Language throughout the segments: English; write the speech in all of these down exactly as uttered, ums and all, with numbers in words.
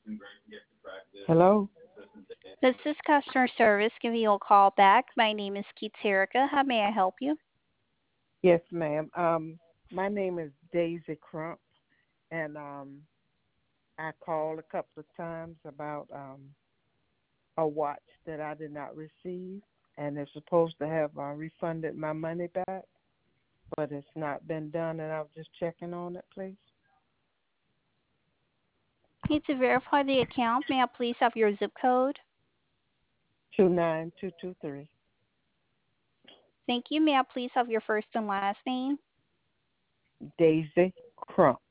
Hello? This is customer service. Give you a call back. My name is Keith Erica. How may I help you? Yes, ma'am. Um, my name is Daisy Crump, and um, I called a couple of times about um, a watch that I did not receive, and they're supposed to have uh, refunded my money back, but it's not been done, and I was just checking on it, please. Need to verify the account. May I please have your zip code? Two nine two two three. Thank you. May I please have your first and last name? Daisy Crump.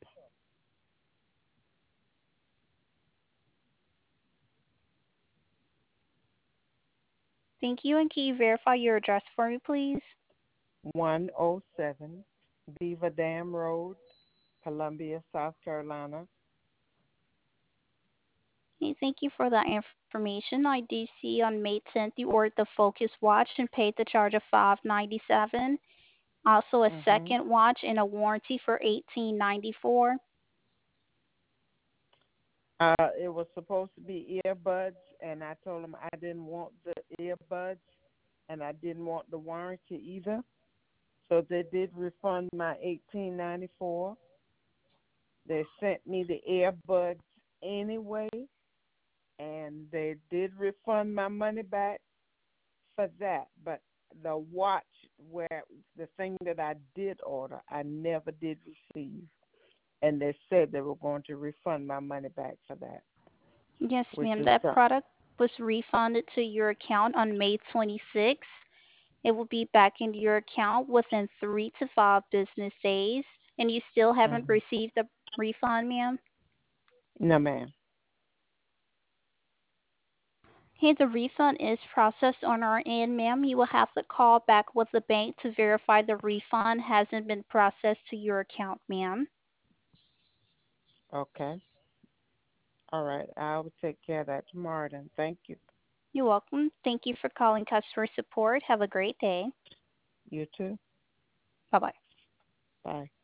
Thank you. And can you verify your address for me, please? one oh seven Beaver Dam Road, Columbia, South Carolina. Okay, thank you for that information. I do see on May tenth you ordered the Focus watch and paid the charge of five ninety-seven. Also a Mm-hmm. second watch and a warranty for eighteen ninety-four. Uh, it was supposed to be earbuds, and I told them I didn't want the earbuds, and I didn't want the warranty either. So they did refund my eighteen ninety four. They sent me the earbuds anyway, and they did refund my money back for that. But the watch, where the thing that I did order, I never did receive, and they said they were going to refund my money back for that, Yes, which ma'am. is That something. product was refunded to your account on May twenty-sixth. It will be back into your account within three to five business days. And you still haven't Mm-hmm. received the refund, ma'am? No, ma'am. Hey, the refund is processed on our end, ma'am. You will have to call back with the bank to verify the refund hasn't been processed to your account, ma'am. Okay. All right. I will take care of that tomorrow then. Thank you. You're welcome. Thank you for calling customer support. Have a great day. You too. Bye bye. Bye.